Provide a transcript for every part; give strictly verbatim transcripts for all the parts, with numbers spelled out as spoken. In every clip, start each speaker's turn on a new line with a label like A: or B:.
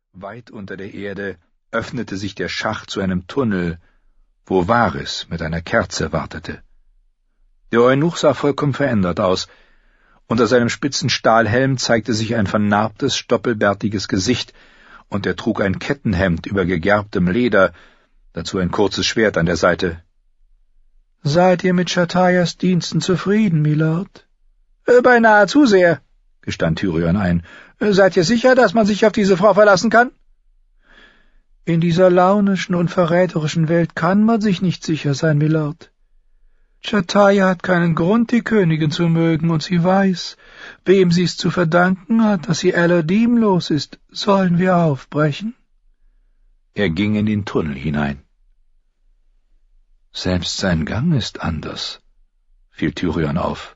A: Weit unter der Erde öffnete sich der Schacht zu einem Tunnel, wo Varys mit einer Kerze wartete. Der Eunuch sah vollkommen verändert aus. Unter seinem spitzen Stahlhelm zeigte sich ein vernarbtes, stoppelbärtiges Gesicht, und er trug ein Kettenhemd über gegerbtem Leder, dazu ein kurzes Schwert an der Seite.
B: »Seid ihr mit Chattayas Diensten zufrieden, Milord?«
C: Äh, »Beinahe zu sehr«, gestand Tyrion ein. Äh, »Seid ihr sicher, dass man sich auf diese Frau verlassen kann?«
B: »In dieser launischen und verräterischen Welt kann man sich nicht sicher sein, Milord. Chattaya hat keinen Grund, die Königin zu mögen, und sie weiß, wem sie es zu verdanken hat, dass sie Aladim los ist. Sollen wir aufbrechen?«
A: Er ging in den Tunnel hinein. »Selbst sein Gang ist anders«, fiel Tyrion auf.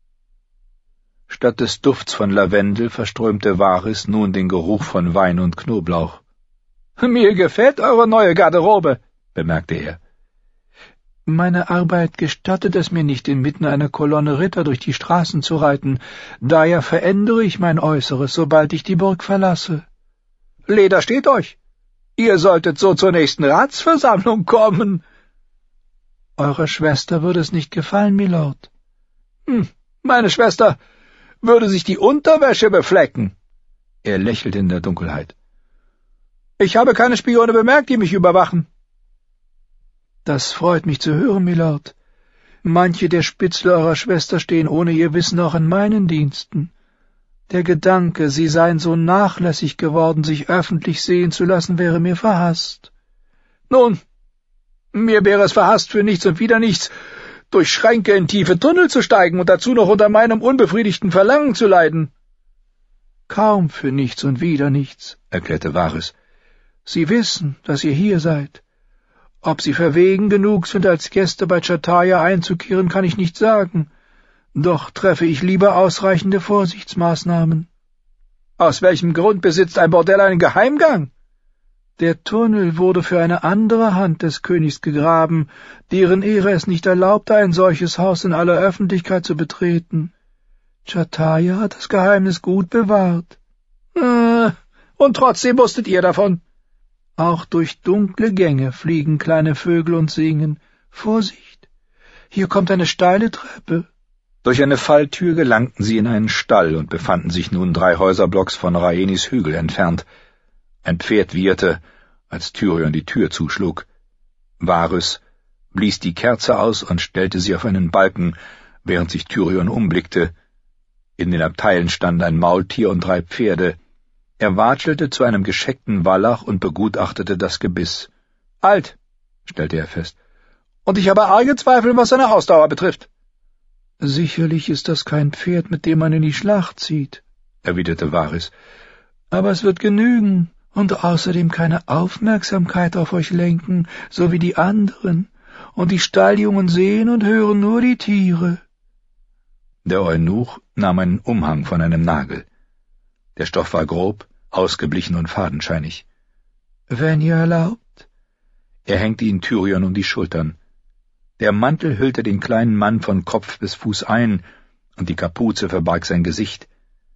A: Statt des Dufts von Lavendel verströmte Varys nun den Geruch von Wein und Knoblauch.
C: »Mir gefällt eure neue Garderobe«, bemerkte er.
B: »Meine Arbeit gestattet es mir nicht, inmitten einer Kolonne Ritter durch die Straßen zu reiten. Daher verändere ich mein Äußeres, sobald ich die Burg verlasse.«
C: »Leder steht euch. Ihr solltet so zur nächsten Ratsversammlung kommen.«
B: »Eurer Schwester würde es nicht gefallen, Milord.«
C: »Hm, meine Schwester würde sich die Unterwäsche beflecken.«
A: Er lächelte in der Dunkelheit.
C: »Ich habe keine Spione bemerkt, die mich überwachen.«
B: »Das freut mich zu hören, Milord. Manche der Spitzel eurer Schwester stehen ohne ihr Wissen auch in meinen Diensten. Der Gedanke, sie seien so nachlässig geworden, sich öffentlich sehen zu lassen, wäre mir verhasst.«
C: »Nun, mir wäre es verhasst, für nichts und wieder nichts durch Schränke in tiefe Tunnel zu steigen und dazu noch unter meinem unbefriedigten Verlangen zu leiden.«
B: »Kaum für nichts und wieder nichts«, erklärte Varys. »Sie wissen, dass ihr hier seid. Ob sie verwegen genug sind, als Gäste bei Chattaya einzukehren, kann ich nicht sagen. Doch treffe ich lieber ausreichende Vorsichtsmaßnahmen.«
C: »Aus welchem Grund besitzt ein Bordell einen Geheimgang?«
B: »Der Tunnel wurde für eine andere Hand des Königs gegraben, deren Ehre es nicht erlaubte, ein solches Haus in aller Öffentlichkeit zu betreten. Chattaya hat das Geheimnis gut bewahrt.«
C: Äh, »und trotzdem wusstet ihr davon?«
B: »Auch durch dunkle Gänge fliegen kleine Vögel und singen. Vorsicht! Hier kommt eine steile Treppe.«
A: Durch eine Falltür gelangten sie in einen Stall und befanden sich nun drei Häuserblocks von Rhaenys Hügel entfernt. Ein Pferd wieherte, als Tyrion die Tür zuschlug. Varys blies die Kerze aus und stellte sie auf einen Balken, während sich Tyrion umblickte. In den Abteilen standen ein Maultier und drei Pferde. Er watschelte zu einem gescheckten Wallach und begutachtete das Gebiss.
C: »Alt«, stellte er fest, »und ich habe arge Zweifel, was seine Ausdauer betrifft.«
B: »Sicherlich ist das kein Pferd, mit dem man in die Schlacht zieht«, erwiderte Varys. »Aber es wird genügen und außerdem keine Aufmerksamkeit auf euch lenken, so wie die anderen, und die Stalljungen sehen und hören nur die Tiere.«
A: Der Eunuch nahm einen Umhang von einem Nagel. Der Stoff war grob, ausgeblichen und fadenscheinig.
B: »Wenn ihr erlaubt?«
A: Er hängte ihn Tyrion um die Schultern. Der Mantel hüllte den kleinen Mann von Kopf bis Fuß ein, und die Kapuze verbarg sein Gesicht.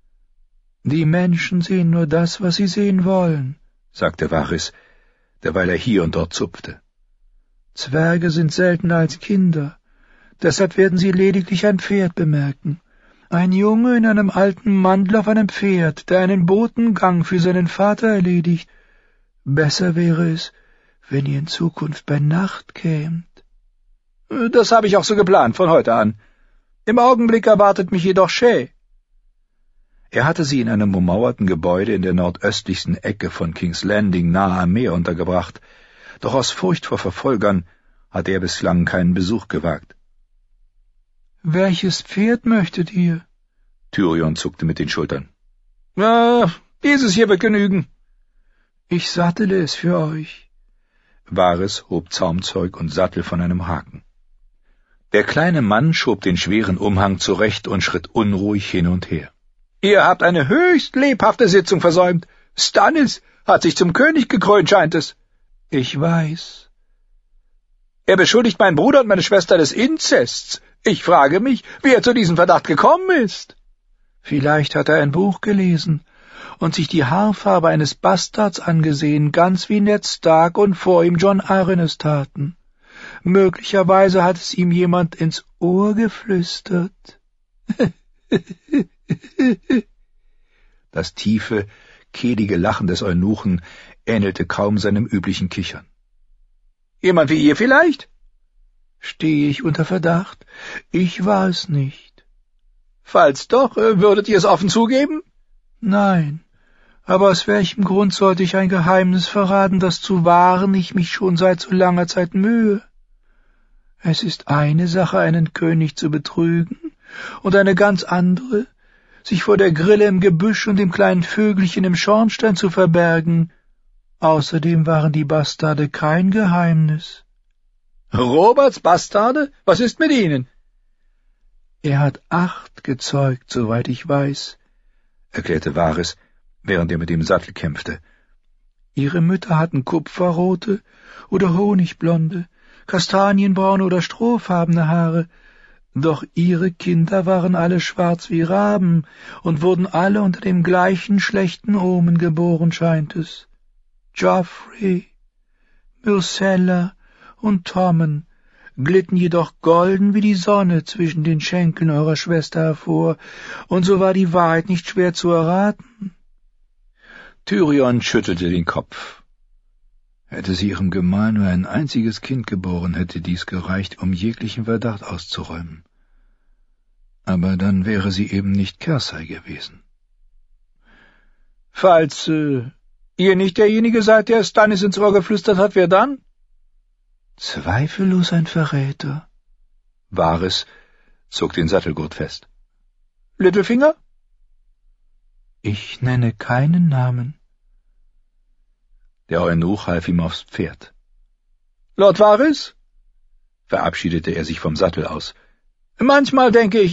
B: »Die Menschen sehen nur das, was sie sehen wollen«, sagte Varys, derweil er hier und dort zupfte. »Zwerge sind seltener als Kinder, deshalb werden sie lediglich ein Pferd bemerken. Ein Junge in einem alten Mantel auf einem Pferd, der einen Botengang für seinen Vater erledigt. Besser wäre es, wenn ihr in Zukunft bei Nacht kämt.«
C: »Das habe ich auch so geplant, von heute an. Im Augenblick erwartet mich jedoch Shay.«
A: Er hatte sie in einem ummauerten Gebäude in der nordöstlichsten Ecke von King's Landing nahe am Meer untergebracht, doch aus Furcht vor Verfolgern hatte er bislang keinen Besuch gewagt.
B: »Welches Pferd möchtet ihr?«
A: Tyrion zuckte mit den Schultern.
C: »Äh, dieses hier wird genügen.«
B: »Ich sattele es für euch.«
A: Varys hob Zaumzeug und Sattel von einem Haken. Der kleine Mann schob den schweren Umhang zurecht und schritt unruhig hin und her.
C: »Ihr habt eine höchst lebhafte Sitzung versäumt. Stannis hat sich zum König gekrönt, scheint es.«
B: »Ich weiß.«
C: »Er beschuldigt meinen Bruder und meine Schwester des Inzests. Ich frage mich, wie er zu diesem Verdacht gekommen ist.«
B: »Vielleicht hat er ein Buch gelesen und sich die Haarfarbe eines Bastards angesehen, ganz wie Ned Stark und vor ihm Jon Arryn es taten. Möglicherweise hat es ihm jemand ins Ohr geflüstert.
A: Das tiefe, kehlige Lachen des Eunuchen ähnelte kaum seinem üblichen Kichern.
C: »Jemand wie ihr vielleicht?«
B: »Stehe ich unter Verdacht? Ich war es nicht.«
C: »Falls doch, würdet ihr es offen zugeben?«
B: »Nein, aber aus welchem Grund sollte ich ein Geheimnis verraten, das zu wahren ich mich schon seit so langer Zeit mühe? Es ist eine Sache, einen König zu betrügen, und eine ganz andere, sich vor der Grille im Gebüsch und dem kleinen Vögelchen im Schornstein zu verbergen. Außerdem waren die Bastarde kein Geheimnis.«
C: »Roberts Bastarde? Was ist mit ihnen?«
B: »Er hat acht gezeugt, soweit ich weiß«,
A: erklärte Varys, während er mit dem Sattel kämpfte.
B: »Ihre Mütter hatten kupferrote oder honigblonde, kastanienbraune oder strohfarbene Haare, doch ihre Kinder waren alle schwarz wie Raben und wurden alle unter dem gleichen schlechten Omen geboren, scheint es. Joffrey, Myrcella und Tommen glitten jedoch golden wie die Sonne zwischen den Schenkeln eurer Schwester hervor, und so war die Wahrheit nicht schwer zu erraten.«
A: Tyrion schüttelte den Kopf. Hätte sie ihrem Gemahl nur ein einziges Kind geboren, hätte dies gereicht, um jeglichen Verdacht auszuräumen. Aber dann wäre sie eben nicht Cersei gewesen.
C: »Falls äh, ihr nicht derjenige seid, der Stannis ins Ohr geflüstert hat, wer dann?«
B: »Zweifellos ein Verräter.«
A: Varys zog den Sattelgurt fest.
C: »Littlefinger?«
B: »Ich nenne keinen Namen.«
A: Der Eunuch half ihm aufs Pferd.
C: »Lord Varys?«
A: Verabschiedete er sich vom Sattel aus.
C: »Manchmal denke ich,